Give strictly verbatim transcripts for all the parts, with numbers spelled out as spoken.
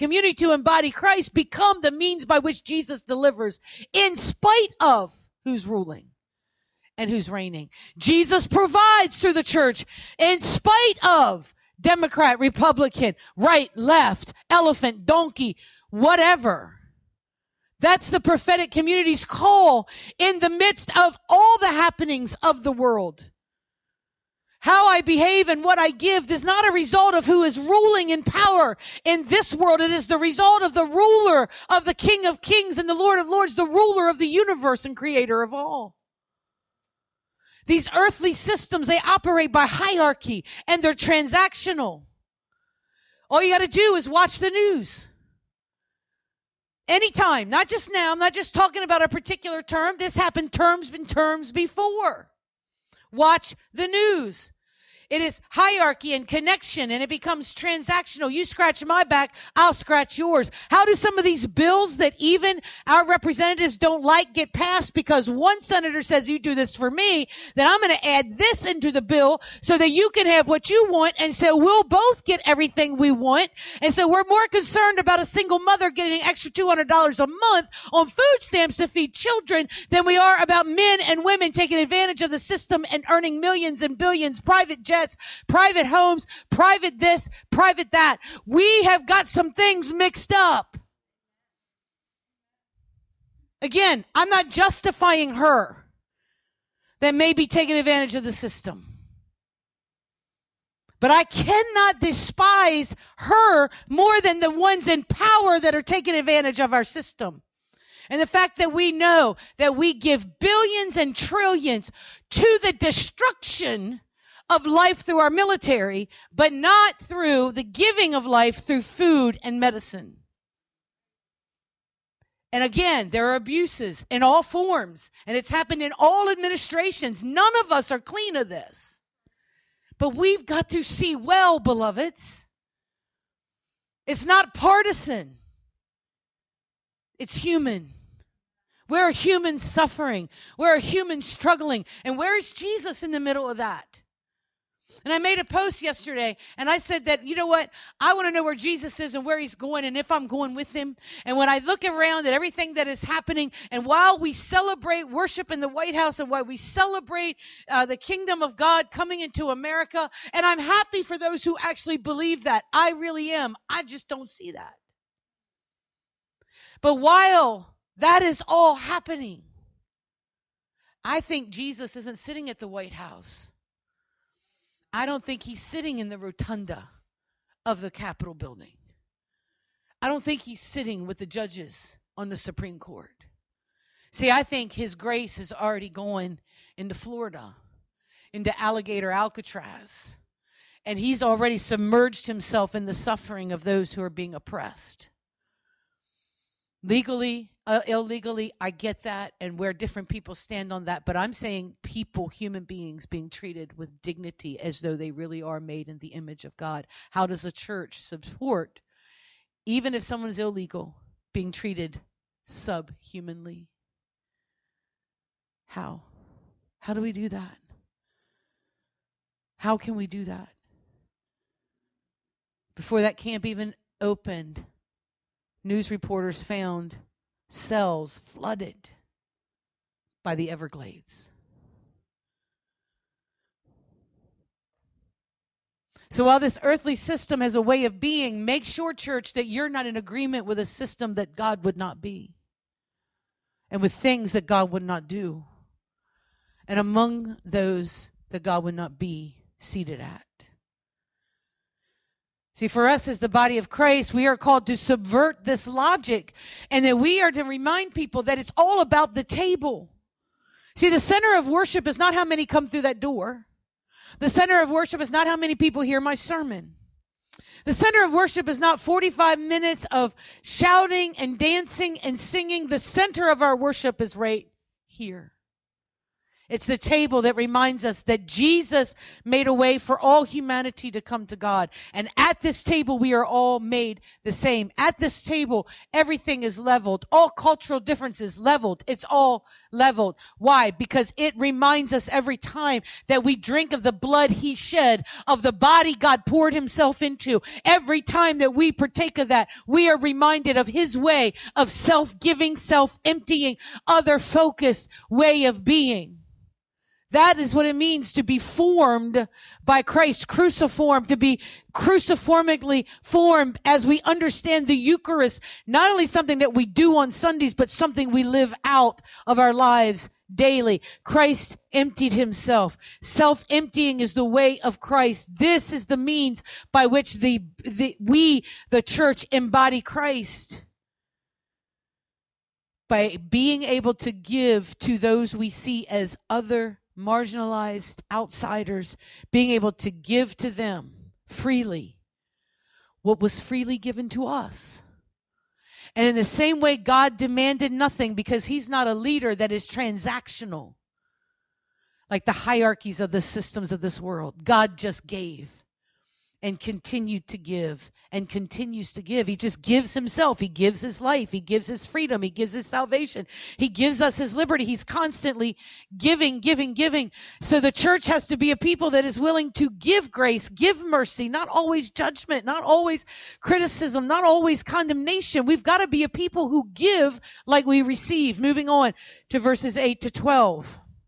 community to embody Christ become the means by which Jesus delivers in spite of who's ruling and who's reigning. Jesus provides through the church in spite of Democrat, Republican, right, left, elephant, donkey, whatever. That's the prophetic community's call in the midst of all the happenings of the world. How I behave and what I give is not a result of who is ruling in power in this world. It is the result of the ruler of the King of Kings and the Lord of Lords, the ruler of the universe and creator of all. These earthly systems, they operate by hierarchy and they're transactional. All you got to do is watch the news. Anytime, not just now. I'm not just talking about a particular term. This happened terms and terms before. Watch the news. It is hierarchy and connection, and it becomes transactional. You scratch my back, I'll scratch yours. How do some of these bills that even our representatives don't like get passed? Because one senator says, you do this for me, then I'm going to add this into the bill so that you can have what you want, and so we'll both get everything we want. And so we're more concerned about a single mother getting an extra two hundred dollars a month on food stamps to feed children than we are about men and women taking advantage of the system and earning millions and billions, private jets, private homes, private this, private that. We have got some things mixed up. Again, I'm not justifying her that may be taking advantage of the system. But I cannot despise her more than the ones in power that are taking advantage of our system. And the fact that we know that we give billions and trillions to the destruction of life through our military, but not through the giving of life through food and medicine. And again, there are abuses in all forms, and it's happened in all administrations. None of us are clean of this. But we've got to see well, beloveds. It's not partisan. It's human. Where are humans suffering? Where are humans struggling? And where is Jesus in the middle of that? And I made a post yesterday, and I said that, you know what, I want to know where Jesus is and where he's going and if I'm going with him. And when I look around at everything that is happening, and while we celebrate worship in the White House and while we celebrate uh, the kingdom of God coming into America, and I'm happy for those who actually believe that. I really am. I just don't see that. But while that is all happening, I think Jesus isn't sitting at the White House. I don't think he's sitting in the rotunda of the Capitol building. I don't think he's sitting with the judges on the Supreme Court. See, I think his grace is already going into Florida, into Alligator Alcatraz, and he's already submerged himself in the suffering of those who are being oppressed. Legally, uh, illegally, I get that, and where different people stand on that, but I'm saying people, human beings, being treated with dignity as though they really are made in the image of God. How does a church support, even if someone is illegal, being treated subhumanly? How? How do we do that? How can we do that? Before that camp even opened, news reporters found cells flooded by the Everglades. So while this earthly system has a way of being, make sure, church, that you're not in agreement with a system that God would not be, and with things that God would not do, and among those that God would not be seated at. See, for us as the body of Christ, we are called to subvert this logic, and that we are to remind people that it's all about the table. See, the center of worship is not how many come through that door. The center of worship is not how many people hear my sermon. The center of worship is not forty-five minutes of shouting and dancing and singing. The center of our worship is right here. It's the table that reminds us that Jesus made a way for all humanity to come to God. And at this table, we are all made the same. At this table, everything is leveled. All cultural differences leveled. It's all leveled. Why? Because it reminds us every time that we drink of the blood he shed, of the body God poured himself into. Every time that we partake of that, we are reminded of his way of self-giving, self-emptying, other-focused way of being. That is what it means to be formed by Christ, cruciformed, to be cruciformically formed as we understand the Eucharist, not only something that we do on Sundays, but something we live out of our lives daily. Christ emptied himself. Self-emptying is the way of Christ. This is the means by which the, the we, the church, embody Christ. By being able to give to those we see as other marginalized outsiders, being able to give to them freely what was freely given to us. And in the same way, God demanded nothing because he's not a leader that is transactional, like the hierarchies of the systems of this world. God just gave and continued to give and continues to give. He just gives himself. He gives his life. He gives his freedom. He gives his salvation. He gives us his liberty. He's constantly giving, giving, giving. So the church has to be a people that is willing to give grace, give mercy, not always judgment, not always criticism, not always condemnation. We've got to be a people who give like we receive. Moving on to verses eight to twelve.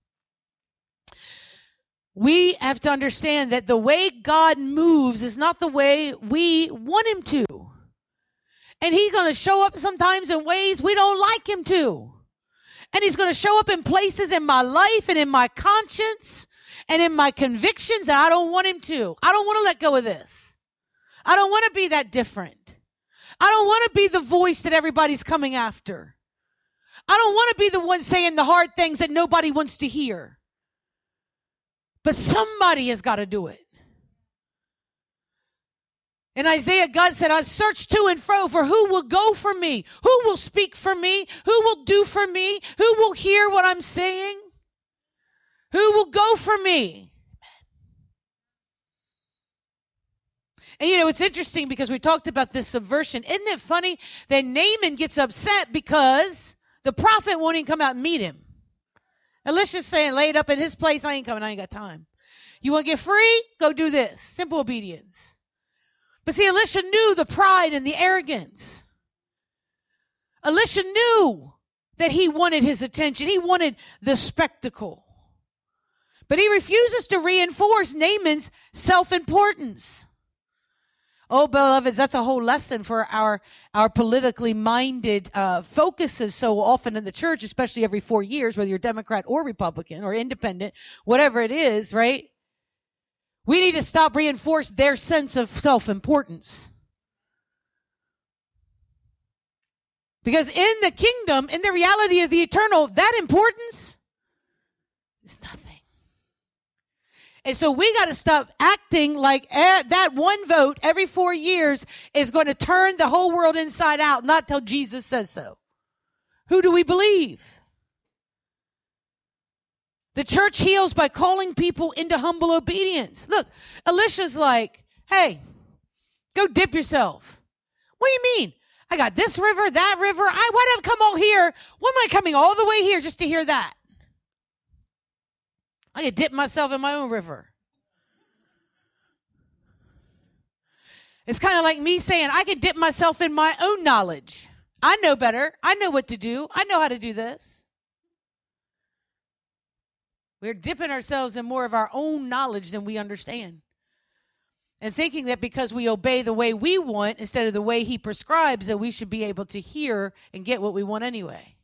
We have to understand that the way God moves is not the way we want him to. And he's going to show up sometimes in ways we don't like him to. And he's going to show up in places in my life and in my conscience and in my convictions that I don't want him to. I don't want to let go of this. I don't want to be that different. I don't want to be the voice that everybody's coming after. I don't want to be the one saying the hard things that nobody wants to hear. But somebody has got to do it. In Isaiah, God said, I searched to and fro for who will go for me, who will speak for me, who will do for me, who will hear what I'm saying, who will go for me. And you know, it's interesting because we talked about this subversion. Isn't it funny that Naaman gets upset because the prophet won't even come out and meet him? Elisha's saying, laid up in his place, I ain't coming, I ain't got time. You want to get free? Go do this. Simple obedience. But see, Elisha knew the pride and the arrogance. Elisha knew that he wanted his attention. He wanted the spectacle. But he refuses to reinforce Naaman's self-importance. Oh, beloveds, that's a whole lesson for our, our politically minded uh, focuses so often in the church, especially every four years, whether you're Democrat or Republican or independent, whatever it is, right? We need to stop reinforce their sense of self-importance. Because in the kingdom, in the reality of the eternal, that importance is nothing. And so we got to stop acting like eh, that one vote every four years is going to turn the whole world inside out, not till Jesus says so. Who do we believe? The church heals by calling people into humble obedience. Look, Elisha's like, hey, go dip yourself. What do you mean? I got this river, that river. I why did I come all here? Why am I coming all the way here just to hear that? I can dip myself in my own river. It's kind of like me saying, I can dip myself in my own knowledge. I know better. I know what to do. I know how to do this. We're dipping ourselves in more of our own knowledge than we understand. And thinking that because we obey the way we want instead of the way he prescribes, that we should be able to hear and get what we want anyway.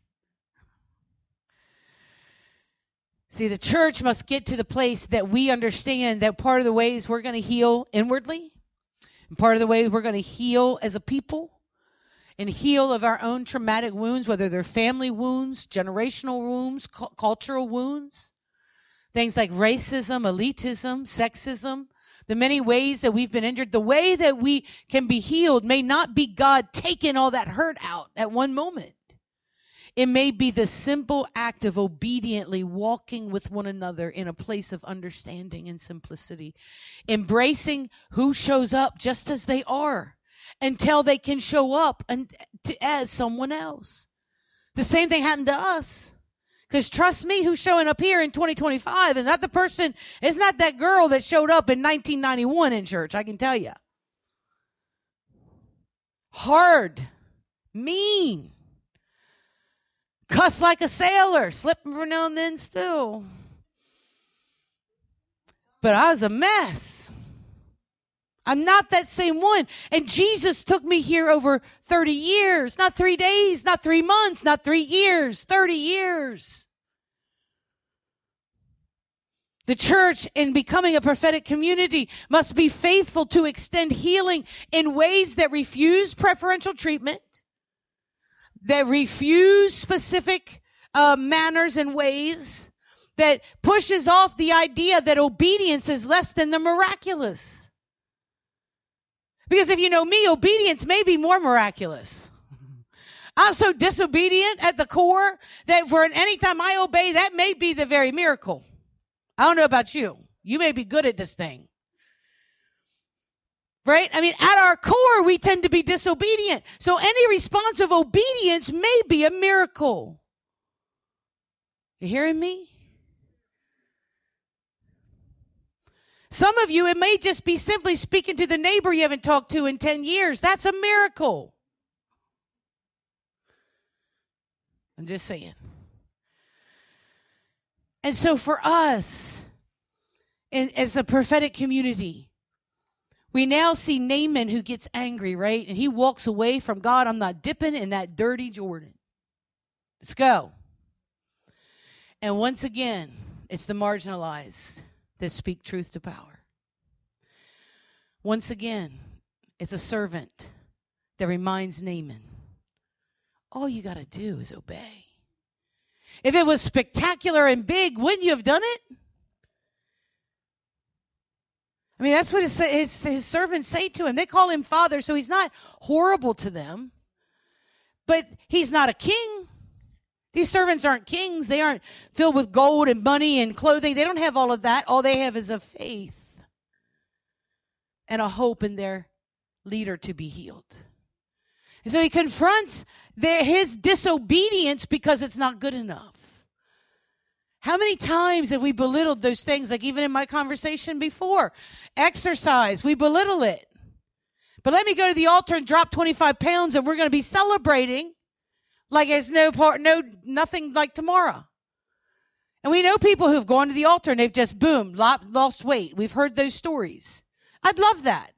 See, the church must get to the place that we understand that part of the ways we're going to heal inwardly, and part of the way we're going to heal as a people, and heal of our own traumatic wounds, whether they're family wounds, generational wounds, cu- cultural wounds, things like racism, elitism, sexism, the many ways that we've been injured. The way that we can be healed may not be God taking all that hurt out at one moment. It may be the simple act of obediently walking with one another in a place of understanding and simplicity, embracing who shows up just as they are until they can show up and to, as someone else. The same thing happened to us. Because trust me, who's showing up here in twenty twenty-five is not the person, it's not that girl that showed up in nineteen ninety-one in church, I can tell you. Hard, mean, cuss like a sailor, slip every now and then still. But I was a mess. I'm not that same one. And Jesus took me here over thirty years, not three days, not three months, not three years, thirty years. The church, in becoming a prophetic community, must be faithful to extend healing in ways that refuse preferential treatment, that refuse specific uh, manners and ways, that pushes off the idea that obedience is less than the miraculous. Because if you know me, obedience may be more miraculous. I'm so disobedient at the core that for any time I obey, that may be the very miracle. I don't know about you. You may be good at this thing. Right? I mean, at our core, we tend to be disobedient. So any response of obedience may be a miracle. You hearing me? Some of you, it may just be simply speaking to the neighbor you haven't talked to in ten years. That's a miracle. I'm just saying. And so for us, in, as a prophetic community, we now see Naaman who gets angry, right? And he walks away from God. I'm not dipping in that dirty Jordan. Let's go. And once again, it's the marginalized that speak truth to power. Once again, it's a servant that reminds Naaman, all you got to do is obey. If it was spectacular and big, wouldn't you have done it? I mean, that's what his, his, his servants say to him. They call him father, so he's not horrible to them. But he's not a king. These servants aren't kings. They aren't filled with gold and money and clothing. They don't have all of that. All they have is a faith and a hope in their leader to be healed. And so he confronts their, his disobedience because it's not good enough. How many times have we belittled those things, like even in my conversation before? Exercise, we belittle it. But let me go to the altar and drop twenty-five pounds and we're going to be celebrating like it's no part, no, nothing like tomorrow. And we know people who've gone to the altar and they've just, boom, lost weight. We've heard those stories. I'd love that.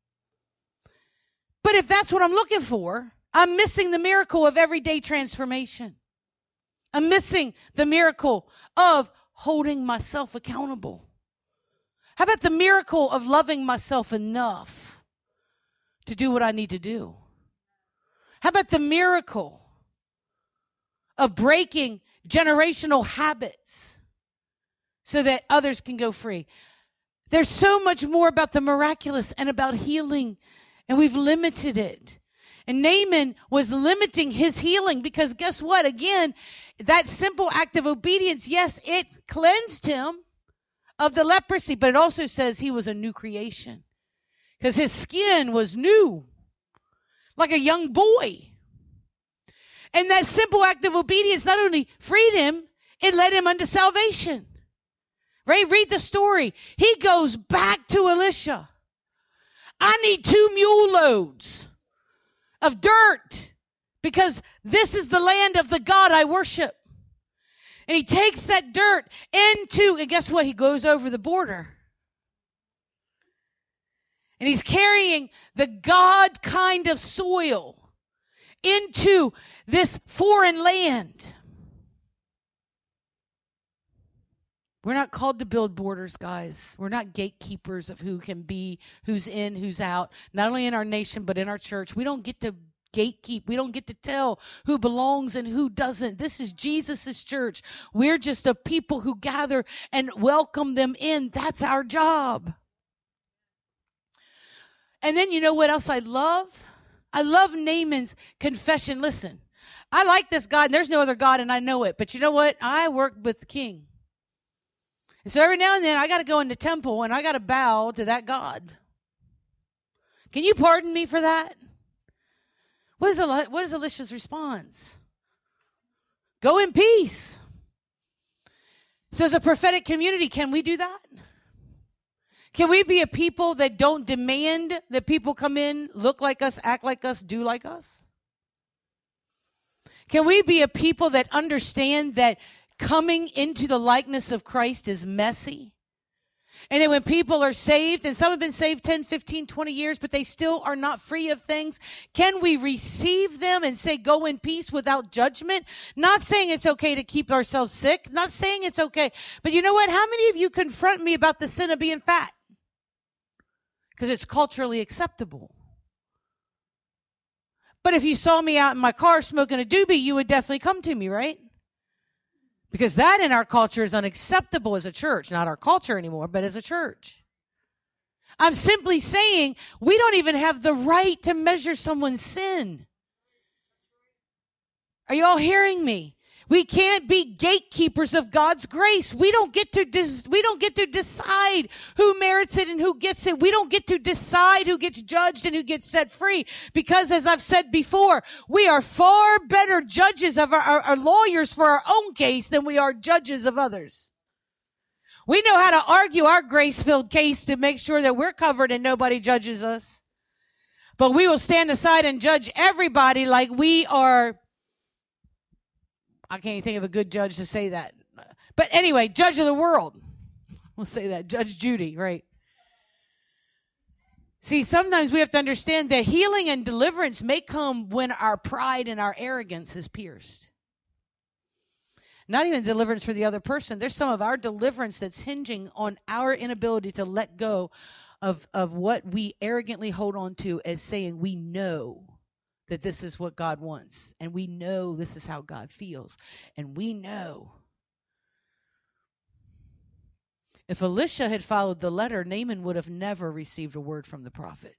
But if that's what I'm looking for, I'm missing the miracle of everyday transformation. I'm missing the miracle of holding myself accountable. How about the miracle of loving myself enough to do what I need to do? How about the miracle of breaking generational habits so that others can go free? There's so much more about the miraculous and about healing, and we've limited it. And Naaman was limiting his healing because guess what? Again, that simple act of obedience, yes, it cleansed him of the leprosy, but it also says he was a new creation because his skin was new, like a young boy. And that simple act of obedience not only freed him, it led him unto salvation. Right? Read the story. He goes back to Elisha. I need two mule loads of dirt because this is the land of the God I worship. And he takes that dirt into, and guess what? He goes over the border. And he's carrying the God kind of soil into this foreign land. We're not called to build borders, guys. We're not gatekeepers of who can be, who's in, who's out, not only in our nation, but in our church. We don't get to gatekeep. We don't get to tell who belongs and who doesn't. This is Jesus' church. We're just a people who gather and welcome them in. That's our job. And then you know what else I love? I love Naaman's confession. Listen, I like this God, and there's no other God, and I know it. But you know what? I work with the King. And so every now and then I got to go in the temple, and I got to bow to that God. Can you pardon me for that? What is, El- what is Elisha's response? Go in peace. So as a prophetic community, can we do that? Can we be a people that don't demand that people come in, look like us, act like us, do like us? Can we be a people that understand that coming into the likeness of Christ is messy? And then when people are saved, and some have been saved ten, fifteen, twenty years, but they still are not free of things, can we receive them and say, go in peace without judgment? Not saying it's okay to keep ourselves sick. Not saying it's okay. But you know what? How many of you confront me about the sin of being fat? Because it's culturally acceptable. But if you saw me out in my car smoking a doobie, you would definitely come to me, right? Because that in our culture is unacceptable as a church. Not our culture anymore, but as a church. I'm simply saying we don't even have the right to measure someone's sin. Are you all hearing me? We can't be gatekeepers of God's grace. We don't get to dis- we don't get to decide who merits it and who gets it. We don't get to decide who gets judged and who gets set free. Because as I've said before, we are far better judges of our, our, our lawyers for our own case than we are judges of others. We know how to argue our grace-filled case to make sure that we're covered and nobody judges us. But we will stand aside and judge everybody like we are... I can't even think of a good judge to say that. But anyway, judge of the world. We'll say that. Judge Judy, right? See, sometimes we have to understand that healing and deliverance may come when our pride and our arrogance is pierced. Not even deliverance for the other person. There's some of our deliverance that's hinging on our inability to let go of, of what we arrogantly hold on to as saying we know that this is what God wants, and we know this is how God feels, and we know. If Elisha had followed the letter, Naaman would have never received a word from the prophet.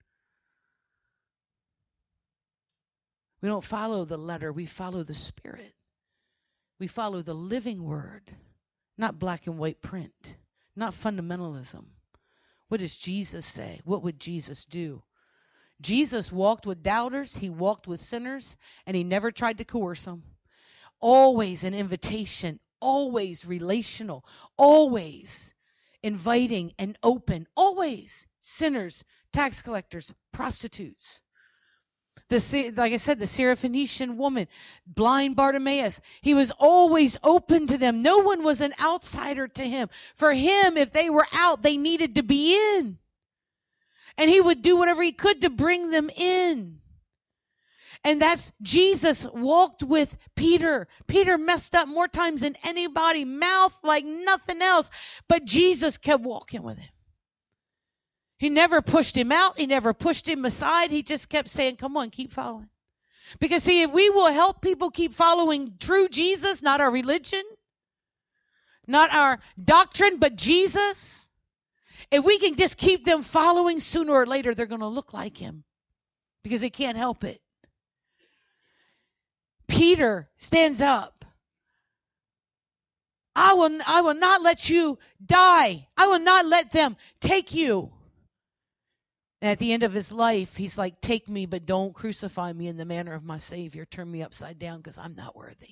We don't follow the letter, we follow the Spirit. We follow the living word, not black and white print, not fundamentalism. What does Jesus say? What would Jesus do? Jesus walked with doubters, he walked with sinners, and he never tried to coerce them. Always an invitation, always relational, always inviting and open, always sinners, tax collectors, prostitutes. The, like I said, the Syrophoenician woman, blind Bartimaeus, he was always open to them. No one was an outsider to him. For him, if they were out, they needed to be in. And he would do whatever he could to bring them in. And that's Jesus walked with Peter. Peter messed up more times than anybody, mouth like nothing else. But Jesus kept walking with him. He never pushed him out. He never pushed him aside. He just kept saying, come on, keep following. Because see, if we will help people keep following true Jesus, not our religion, not our doctrine, but Jesus, if we can just keep them following, sooner or later they're going to look like him because they can't help it. Peter stands up. I will, I will not let you die. I will not let them take you. And at the end of his life, he's like, take me, but don't crucify me in the manner of my Savior. Turn me upside down because I'm not worthy.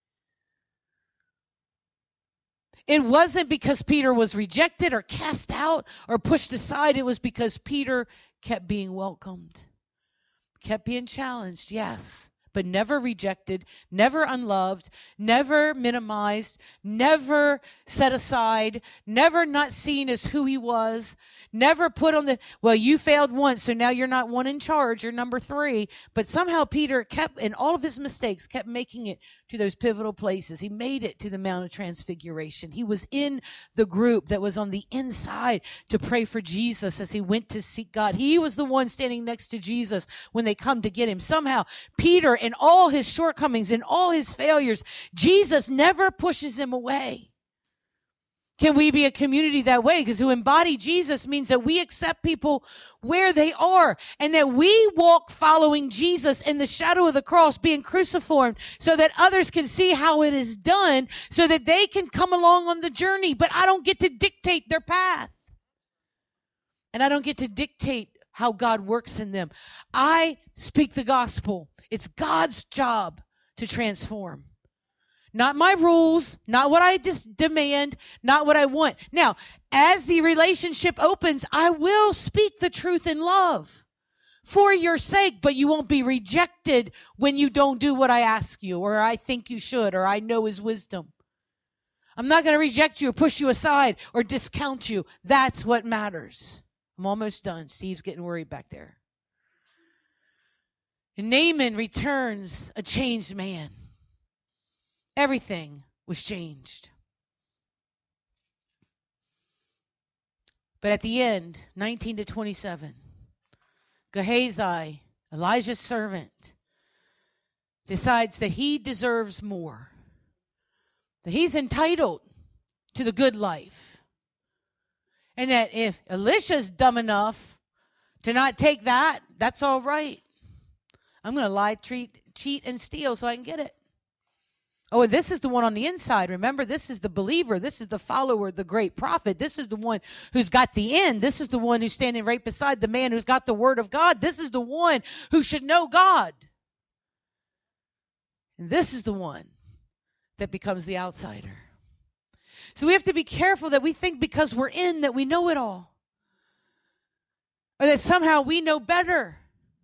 It wasn't because Peter was rejected or cast out or pushed aside. It was because Peter kept being welcomed, kept being challenged, yes, but never rejected, never unloved, never minimized, never set aside, never not seen as who he was, never put on the, well, you failed once, so now you're not one in charge, you're number three. But somehow Peter kept, in all of his mistakes, kept making it to those pivotal places. He made it to the Mount of Transfiguration. He was in the group that was on the inside to pray for Jesus as he went to seek God. He was the one standing next to Jesus when they come to get him. Somehow, Peter, in all his shortcomings, in all his failures, Jesus never pushes him away. can we be a community that way? Because to embody Jesus means that we accept people where they are and that we walk following Jesus in the shadow of the cross, being cruciformed, so that others can see how it is done, so that they can come along on the journey. But I don't get to dictate their path. And I don't get to dictate how God works in them. I speak the gospel. It's God's job to transform. Not my rules, not what I just demand, not what I want. Now, as the relationship opens, I will speak the truth in love for your sake, but you won't be rejected when you don't do what I ask you, or I think you should, or I know is wisdom. I'm not going to reject you or push you aside or discount you. That's what matters. I'm almost done. Steve's getting worried back there. And Naaman returns a changed man. Everything was changed. But at the end, nineteen to twenty-seven, Gehazi, Elijah's servant, decides that he deserves more, that he's entitled to the good life, and that if Elisha's dumb enough to not take that, that's all right. I'm going to lie, treat, cheat, and steal so I can get it. Oh, and this is the one on the inside. Remember, this is the believer. This is the follower, the great prophet. This is the one who's got the end. This is the one who's standing right beside the man who's got the word of God. This is the one who should know God. And this is the one that becomes the outsider. So we have to be careful that we think because we're in that we know it all. Or that somehow we know better.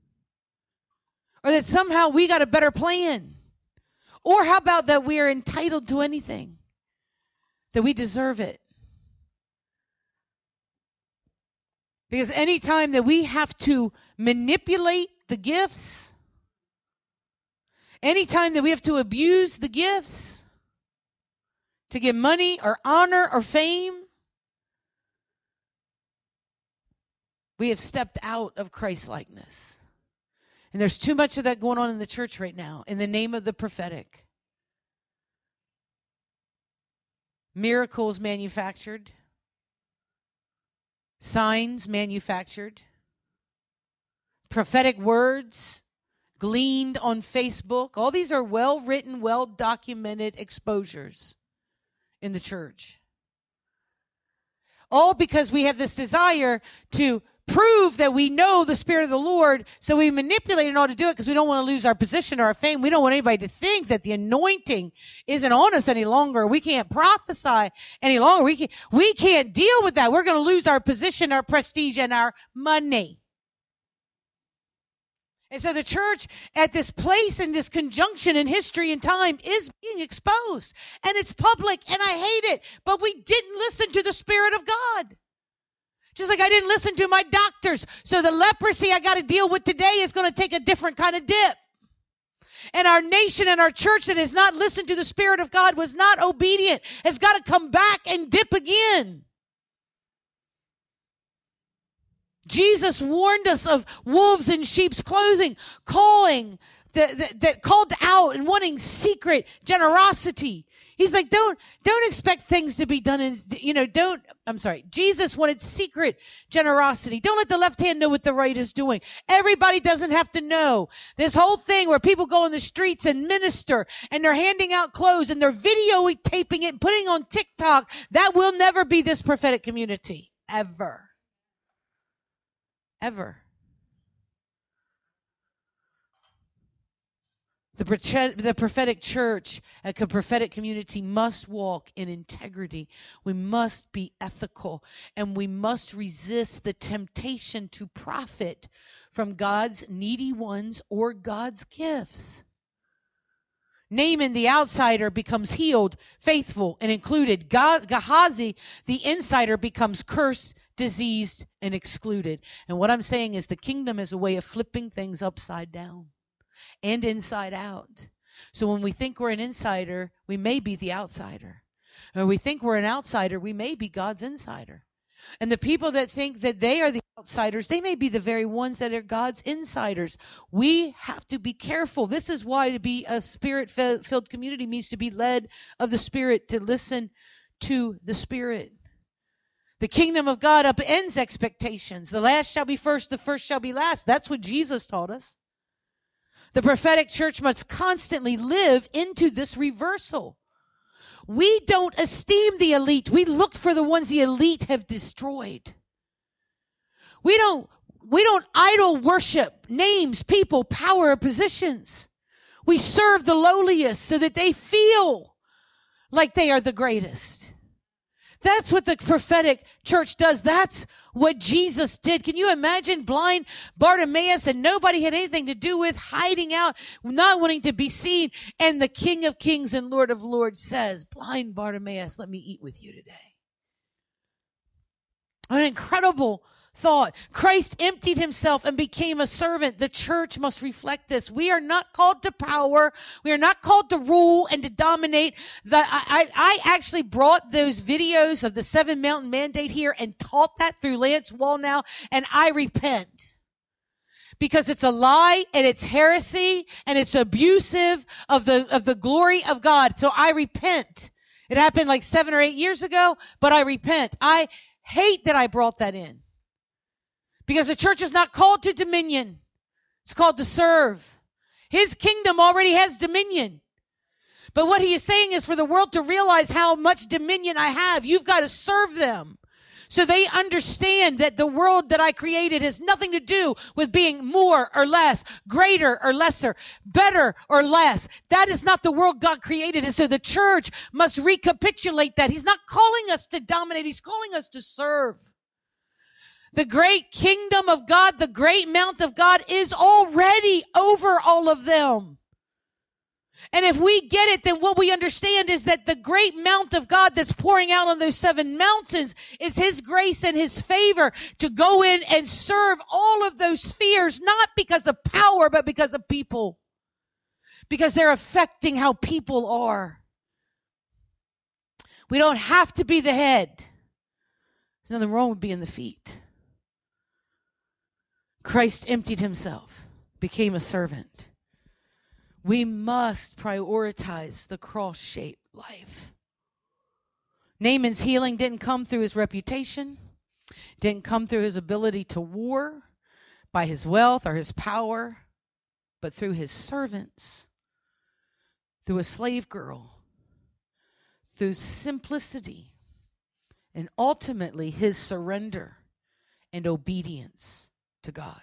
Or that somehow we got a better plan. Or how about that we are entitled to anything, that we deserve it? Because anytime that we have to manipulate the gifts, anytime that we have to abuse the gifts to get money or honor or fame, we have stepped out of Christ-likeness. And there's too much of that going on in the church right now in the name of the prophetic. Miracles manufactured. Signs manufactured. Prophetic words gleaned on Facebook. All these are well-written, well-documented exposures in the church. All because we have this desire to prove that we know the Spirit of the Lord, so we manipulate in order to do it because we don't want to lose our position or our fame. We don't want anybody to think that the anointing isn't on us any longer. We can't prophesy any longer. We can't, we can't deal with that. We're going to lose our position, our prestige, and our money. And so the church at this place in this conjunction in history and time is being exposed. And it's public, and I hate it. But we didn't listen to the Spirit of God. Just like I didn't listen to my doctors. So the leprosy I got to deal with today is going to take a different kind of dip. And our nation and our church that has not listened to the Spirit of God, was not obedient, has got to come back and dip again. Jesus warned us of wolves in sheep's clothing, calling, that, that, that called out and wanting secret generosity. He's like, don't, don't expect things to be done in, you know, don't, I'm sorry. Jesus wanted secret generosity. Don't let the left hand know what the right is doing. Everybody doesn't have to know. This whole thing where people go in the streets and minister and they're handing out clothes and they're videotaping it and putting on TikTok, that will never be this prophetic community. Ever. Ever. The, the prophetic church, a prophetic community must walk in integrity. We must be ethical, and we must resist the temptation to profit from God's needy ones or God's gifts. Naaman, the outsider, becomes healed, faithful, and included. Gehazi, the insider, becomes cursed, diseased, and excluded. And what I'm saying is the kingdom is a way of flipping things upside down. And inside out. So when we think we're an insider, we may be the outsider. Or we think we're an outsider, we may be God's insider. And the people that think that they are the outsiders, they may be the very ones that are God's insiders. We have to be careful. This is why to be a Spirit-filled community means to be led of the Spirit, to listen to the Spirit. The kingdom of God upends expectations. The last shall be first, the first shall be last. That's what Jesus taught us. The prophetic church must constantly live into this reversal. We don't esteem the elite. We look for the ones the elite have destroyed. We don't, we don't idol worship names, people, power, or positions. We serve the lowliest so that they feel like they are the greatest. That's what the prophetic church does. That's what Jesus did. Can you imagine blind Bartimaeus and nobody had anything to do with, hiding out, not wanting to be seen, and the King of Kings and Lord of Lords says, blind Bartimaeus, let me eat with you today. An incredible thought. Christ emptied himself and became a servant. The church must reflect this. We are not called to power. We are not called to rule and to dominate. The, I, I actually brought those videos of the Seven Mountain Mandate here and taught that through Lance Wallnau, and I repent. Because it's a lie and it's heresy and it's abusive of the of the glory of God. So I repent. It happened like seven or eight years ago, but I repent. I hate that I brought that in. Because the church is not called to dominion. It's called to serve. His kingdom already has dominion. But what he is saying is for the world to realize how much dominion I have, you've got to serve them. So they understand that the world that I created has nothing to do with being more or less, greater or lesser, better or less. That is not the world God created. And so the church must recapitulate that. He's not calling us to dominate. He's calling us to serve. The great kingdom of God, the great mount of God is already over all of them. And if we get it, then what we understand is that the great mount of God that's pouring out on those seven mountains is his grace and his favor to go in and serve all of those spheres, not because of power, but because of people. Because they're affecting how people are. We don't have to be the head. There's nothing wrong with being the feet. Christ emptied himself, became a servant. We must prioritize the cross-shaped life. Naaman's healing didn't come through his reputation, didn't come through his ability to war, by his wealth or his power, but through his servants, through a slave girl, through simplicity, and ultimately his surrender and obedience to God.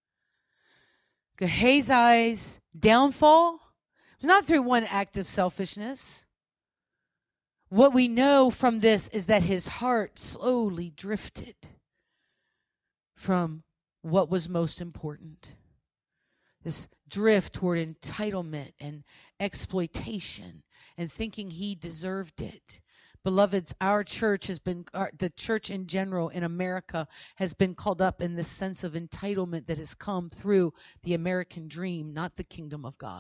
Gehazi's downfall was not through one act of selfishness. What we know from this is that his heart slowly drifted from what was most important. This drift toward entitlement and exploitation and thinking he deserved it. Beloveds, our church has been, our, the church in general in America has been called up in this sense of entitlement that has come through the American dream, not the kingdom of God.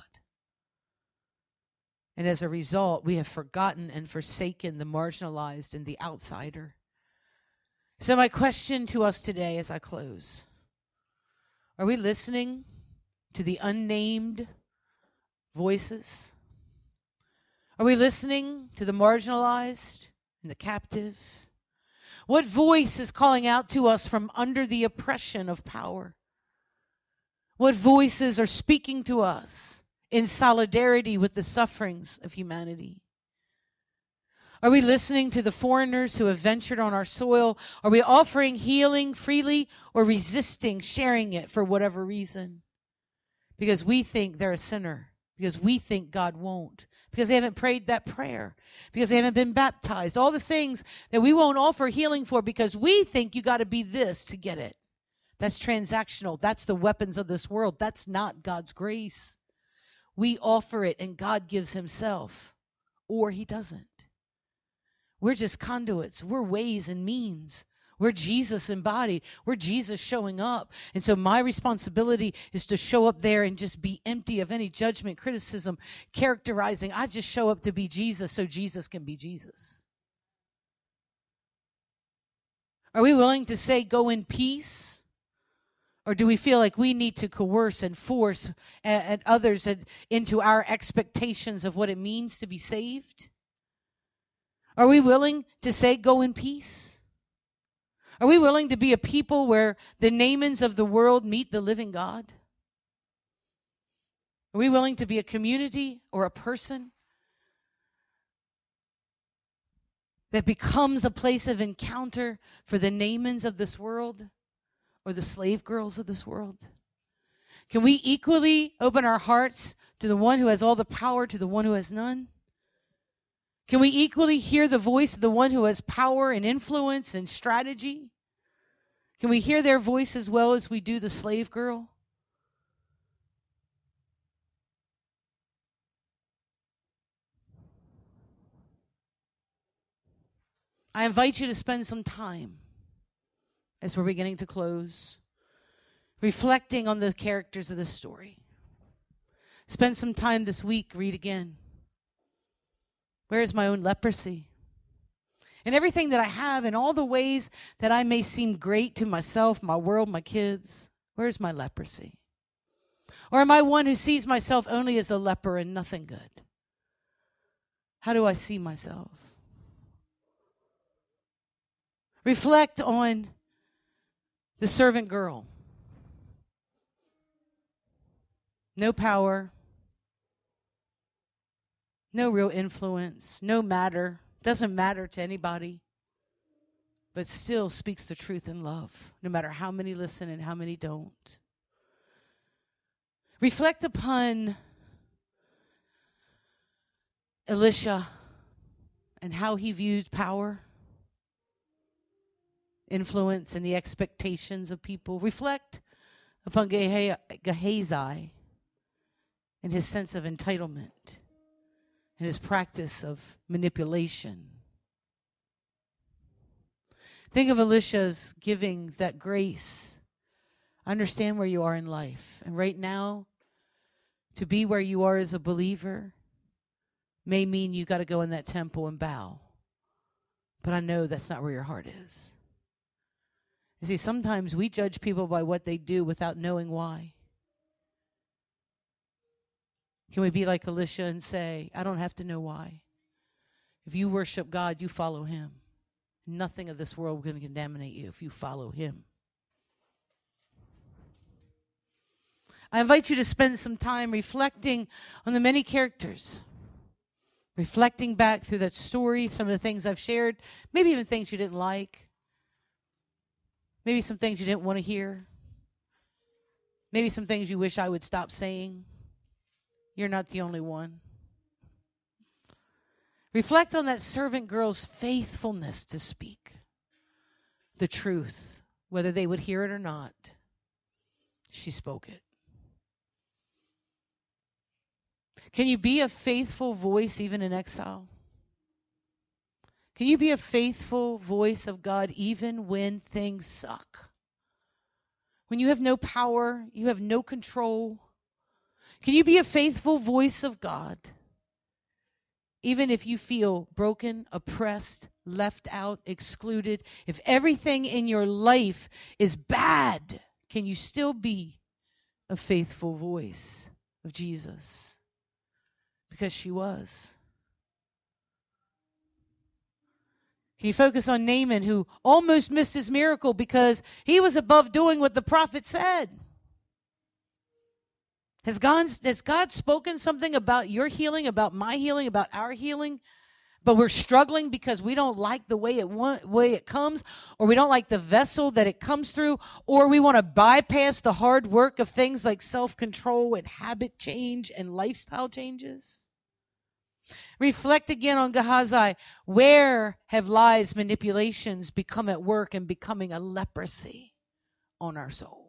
And as a result, we have forgotten and forsaken the marginalized and the outsider. So my question to us today as I close, are we listening to the unnamed voices? Are we listening to the marginalized and the captive? What voice is calling out to us from under the oppression of power? What voices are speaking to us in solidarity with the sufferings of humanity? Are we listening to the foreigners who have ventured on our soil? Are we offering healing freely or resisting sharing it for whatever reason? Because we think they're a sinner. Because we think God won't. Because they haven't prayed that prayer. Because they haven't been baptized. All the things that we won't offer healing for because we think you got to be this to get it. That's transactional. That's the weapons of this world. That's not God's grace. We offer it and God gives himself. Or he doesn't. We're just conduits. We're ways and means. We're Jesus embodied. We're Jesus showing up. And so my responsibility is to show up there and just be empty of any judgment, criticism, characterizing. I just show up to be Jesus so Jesus can be Jesus. Are we willing to say go in peace? Or do we feel like we need to coerce and force and, and others and, into our expectations of what it means to be saved? Are we willing to say, go in peace? Are we willing to be a people where the Naamans of the world meet the living God? Are we willing to be a community or a person that becomes a place of encounter for the Naamans of this world or the slave girls of this world? Can we equally open our hearts to the one who has all the power, to the one who has none? Can we equally hear the voice of the one who has power and influence and strategy? Can we hear their voice as well as we do the slave girl? I invite you to spend some time, as we're beginning to close, reflecting on the characters of this story. Spend some time this week, read again. Where is my own leprosy? And everything that I have, and all the ways that I may seem great to myself, my world, my kids, where's my leprosy? Or am I one who sees myself only as a leper and nothing good? How do I see myself? Reflect on the servant girl. No power, no real influence, no matter, doesn't matter to anybody, but still speaks the truth in love, no matter how many listen and how many don't. Reflect upon Elisha and how he viewed power, influence, and the expectations of people. Reflect upon Geha- Gehazi and his sense of entitlement and his practice of manipulation. Think of Elisha's giving that grace. Understand where you are in life. And right now, to be where you are as a believer may mean you got to go in that temple and bow. But I know that's not where your heart is. You see, sometimes we judge people by what they do without knowing why. Can we be like Elisha and say, I don't have to know why. If you worship God, you follow him. Nothing of this world is going to contaminate you if you follow him. I invite you to spend some time reflecting on the many characters. Reflecting back through that story, some of the things I've shared, maybe even things you didn't like. Maybe some things you didn't want to hear. Maybe some things you wish I would stop saying. You're not the only one. Reflect on that servant girl's faithfulness to speak the truth, whether they would hear it or not. She spoke it. Can you be a faithful voice even in exile? Can you be a faithful voice of God even when things suck? When you have no power, you have no control. Can you be a faithful voice of God even if you feel broken, oppressed, left out, excluded? If everything in your life is bad, can you still be a faithful voice of Jesus? Because she was. Can you focus on Naaman, who almost missed his miracle because he was above doing what the prophet said? Has God, has God spoken something about your healing, about my healing, about our healing? But we're struggling because we don't like the way it want, way it comes, or we don't like the vessel that it comes through, or we want to bypass the hard work of things like self-control and habit change and lifestyle changes. Reflect again on Gehazi. Where have lies, manipulations become at work and becoming a leprosy on our soul?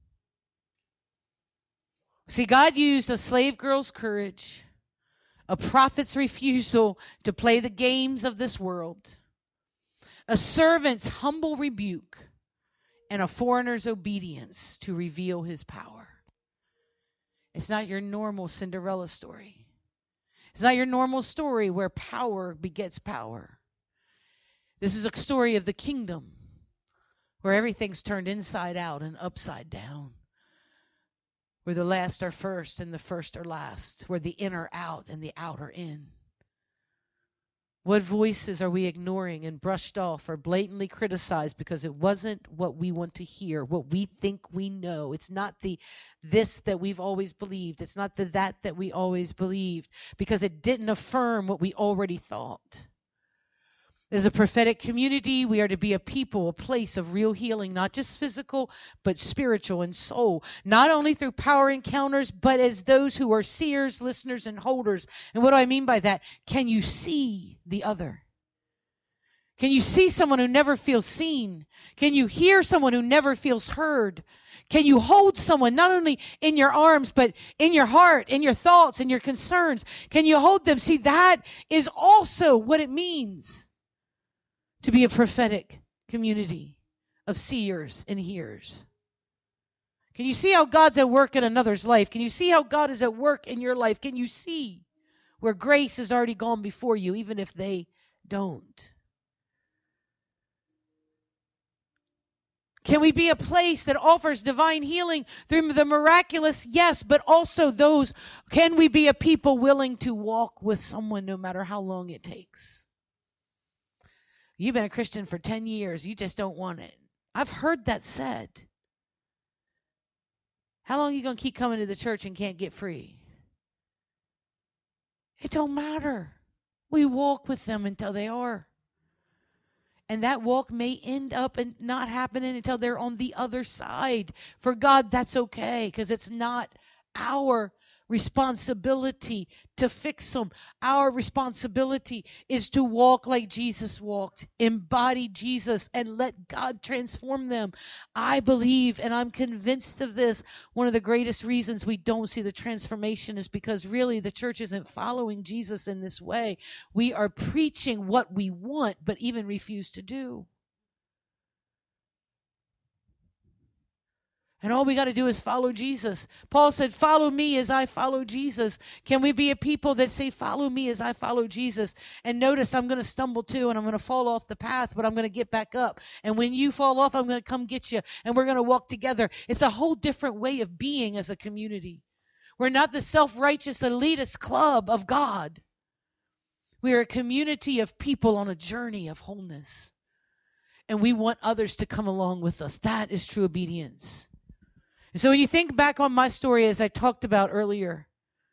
See, God used a slave girl's courage, a prophet's refusal to play the games of this world, a servant's humble rebuke, and a foreigner's obedience to reveal his power. It's not your normal Cinderella story. It's not your normal story where power begets power. This is a story of the kingdom where everything's turned inside out and upside down, where the last are first and the first are last, where the in are out and the out are in. What voices are we ignoring and brushed off or blatantly criticized because it wasn't what we want to hear, what we think we know? It's not the this that we've always believed. It's not the that that we always believed because it didn't affirm what we already thought. As a prophetic community, we are to be a people, a place of real healing, not just physical, but spiritual and soul. Not only through power encounters, but as those who are seers, listeners, and holders. And what do I mean by that? Can you see the other? Can you see someone who never feels seen? Can you hear someone who never feels heard? Can you hold someone not only in your arms, but in your heart, in your thoughts, in your concerns? Can you hold them? See, that is also what it means to be a prophetic community of seers and hearers. Can you see how God's at work in another's life? Can you see how God is at work in your life? Can you see where grace has already gone before you, even if they don't? Can we be a place that offers divine healing through the miraculous? Yes, but also those, can we be a people willing to walk with someone no matter how long it takes? You've been a Christian for ten years. You just don't want it. I've heard that said. How long are you going to keep coming to the church and can't get free? It don't matter. We walk with them until they are. And that walk may end up and not happening until they're on the other side. For God, that's okay, because it's not our responsibility to fix them. Our responsibility is to walk like Jesus walked, embody Jesus, and let God transform them. I believe, and I'm convinced of this, one of the greatest reasons we don't see the transformation is because really the church isn't following Jesus in this way. We are preaching what we want, but even refuse to do. And all we got to do is follow Jesus. Paul said, follow me as I follow Jesus. Can we be a people that say, follow me as I follow Jesus? And notice I'm going to stumble too, and I'm going to fall off the path, but I'm going to get back up. And when you fall off, I'm going to come get you, and we're going to walk together. It's a whole different way of being as a community. We're not the self-righteous elitist club of God. We are a community of people on a journey of wholeness. And we want others to come along with us. That is true obedience. So when you think back on my story as I talked about earlier,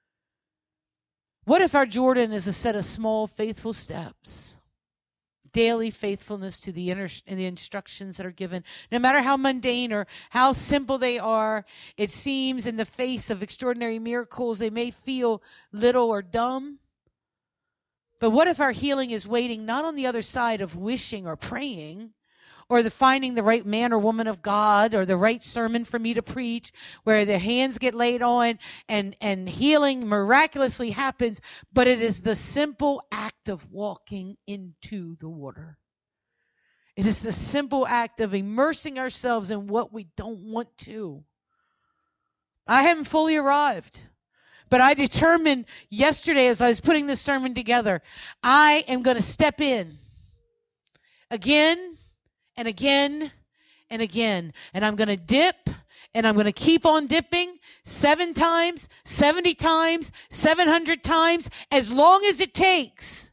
what if our Jordan is a set of small, faithful steps? Daily faithfulness to the, inter- the instructions that are given. No matter how mundane or how simple they are, it seems in the face of extraordinary miracles, they may feel little or dumb. But what if our healing is waiting not on the other side of wishing or praying, or the finding the right man or woman of God, or the right sermon for me to preach, where the hands get laid on and, and healing miraculously happens, but it is the simple act of walking into the water. It is the simple act of immersing ourselves in what we don't want to. I haven't fully arrived, but I determined yesterday as I was putting this sermon together, I am going to step in again and again and again. And I'm going to dip, and I'm going to keep on dipping seven times, seventy times, seven hundred times, as long as it takes.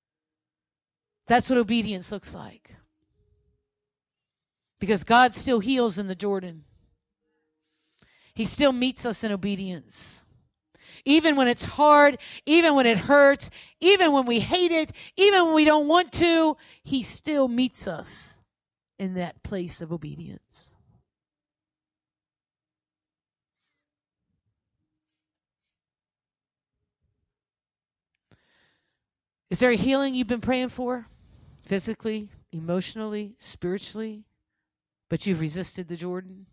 That's what obedience looks like. Because God still heals in the Jordan. He still meets us in obedience. Even when it's hard, even when it hurts, even when we hate it, even when we don't want to, He still meets us in that place of obedience. Is there a healing you've been praying for? Physically, emotionally, spiritually, but you've resisted the Jordan?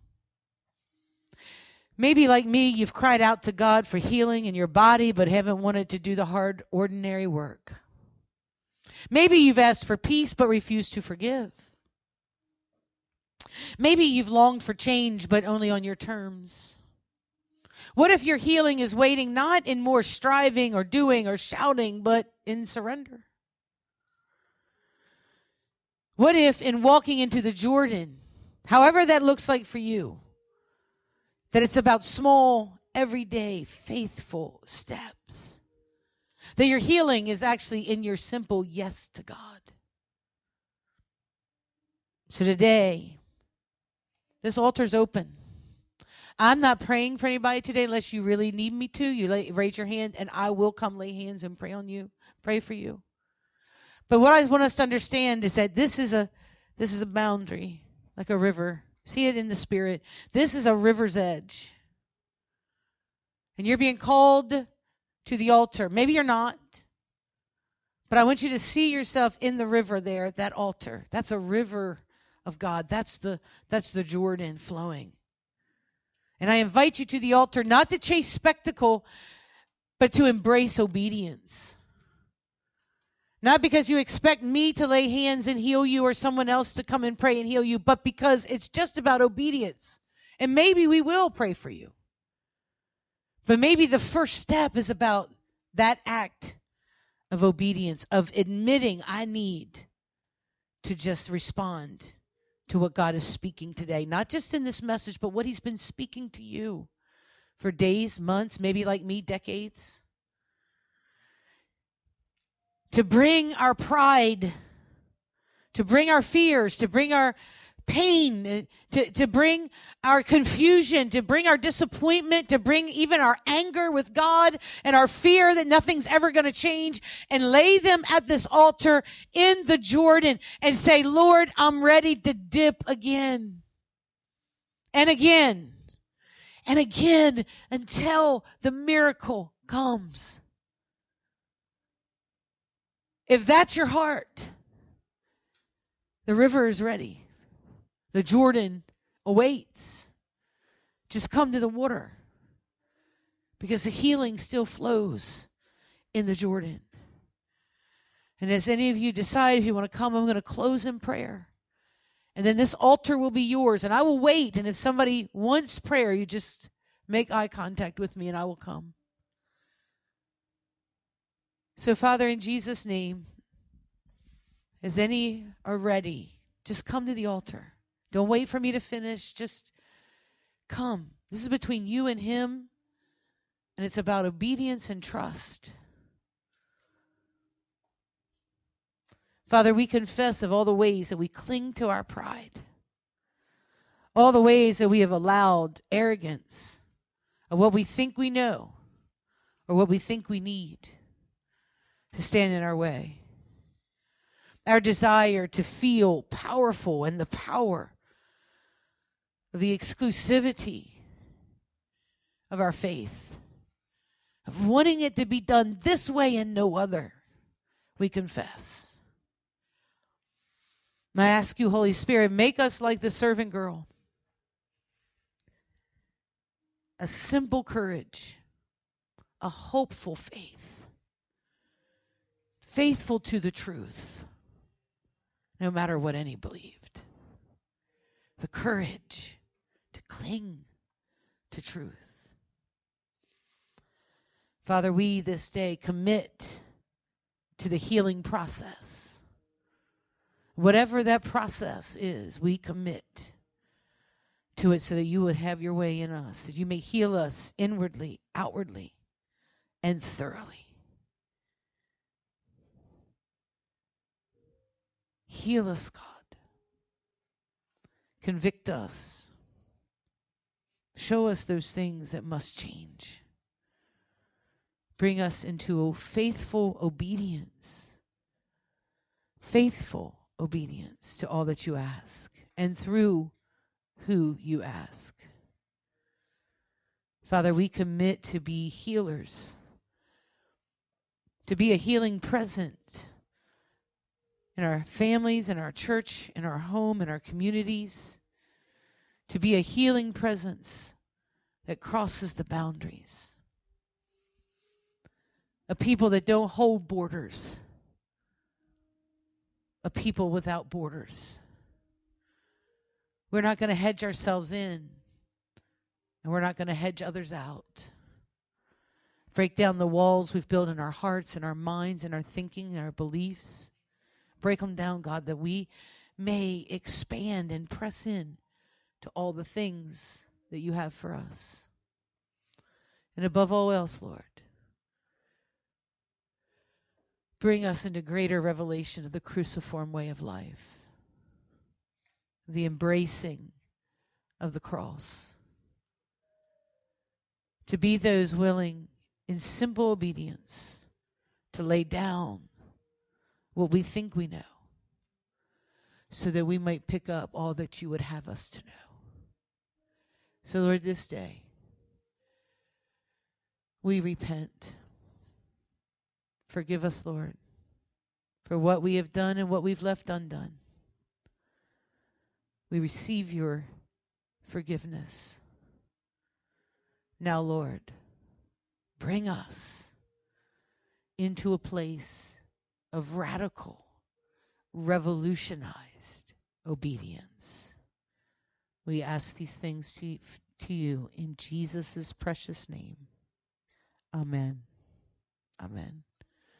Maybe like me, you've cried out to God for healing in your body, but haven't wanted to do the hard, ordinary work. Maybe you've asked for peace, but refused to forgive. Maybe you've longed for change, but only on your terms. What if your healing is waiting not in more striving or doing or shouting, but in surrender? What if in walking into the Jordan, however that looks like for you, that it's about small, everyday, faithful steps? That your healing is actually in your simple yes to God. So today, this altar's open. I'm not praying for anybody today unless you really need me to. You lay, raise your hand, and I will come lay hands and pray on you, pray for you. But what I want us to understand is that this is a this is a boundary, like a river. See it in the spirit. This is a river's edge. And you're being called to the altar. Maybe you're not. But I want you to see yourself in the river there, at that altar. That's a river of God. That's the that's the Jordan flowing. And I invite you to the altar not to chase spectacle, but to embrace obedience. Not because you expect me to lay hands and heal you or someone else to come and pray and heal you, but because it's just about obedience. And maybe we will pray for you. But maybe the first step is about that act of obedience, of admitting I need to just respond to what God is speaking today. Not just in this message, but what he's been speaking to you for days, months, maybe like me, decades. To bring our pride, to bring our fears, to bring our pain, to, to bring our confusion, to bring our disappointment, to bring even our anger with God and our fear that nothing's ever going to change, and lay them at this altar in the Jordan and say, Lord, I'm ready to dip again and again and again until the miracle comes. If that's your heart, the river is ready. The Jordan awaits. Just come to the water, because the healing still flows in the Jordan. And as any of you decide if you want to come, I'm going to close in prayer. And then this altar will be yours, and I will wait. And if somebody wants prayer, you just make eye contact with me and I will come. So, Father, in Jesus' name, as any are ready, just come to the altar. Don't wait for me to finish. Just come. This is between you and him, and it's about obedience and trust. Father, we confess of all the ways that we cling to our pride, all the ways that we have allowed arrogance of what we think we know or what we think we need to stand in our way. Our desire to feel powerful and the power of the exclusivity of our faith, of wanting it to be done this way and no other, we confess. And I ask you, Holy Spirit, make us like the servant girl. A simple courage, a hopeful faith, faithful to the truth, no matter what any believed. The courage to cling to truth. Father, we this day commit to the healing process. Whatever that process is, we commit to it so that you would have your way in us, that you may heal us inwardly, outwardly, and thoroughly. Heal us, God. Convict us. Show us those things that must change. Bring us into faithful obedience. Faithful obedience to all that you ask, and through who you ask. Father, we commit to be healers, to be a healing present in our families, in our church, in our home, in our communities, to be a healing presence that crosses the boundaries. A people that don't hold borders. A people without borders. We're not going to hedge ourselves in, and we're not going to hedge others out. Break down the walls we've built in our hearts and our minds and our thinking and our beliefs. Break them down, God, that we may expand and press in to all the things that you have for us. And above all else, Lord, bring us into greater revelation of the cruciform way of life, the embracing of the cross. To be those willing in simple obedience to lay down what we think we know, so that we might pick up all that you would have us to know. So Lord, this day, we repent. Forgive us, Lord, for what we have done and what we've left undone. We receive your forgiveness. Now, Lord, bring us into a place of radical, revolutionized obedience. We ask these things to, to you in Jesus' precious name. Amen. Amen.